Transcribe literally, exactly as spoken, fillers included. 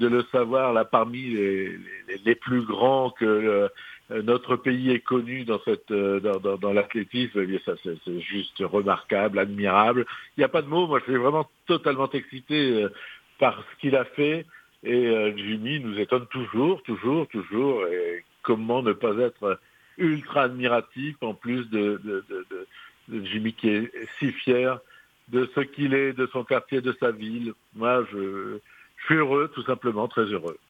de le savoir là parmi les, les, les plus grands que euh, notre pays est connu dans cette dans, dans, dans l'athlétisme. Eh bien, ça c'est, c'est juste remarquable, admirable. Il n'y a pas de mots. Moi, je suis vraiment totalement excité euh, par ce qu'il a fait. Et euh, Jimmy nous étonne toujours, toujours, toujours. Et comment ne pas être ultra admiratif en plus de, de, de, de, de Jimmy qui est si fier de ce qu'il est, de son quartier, de sa ville. Moi, je, je suis heureux, tout simplement, très heureux.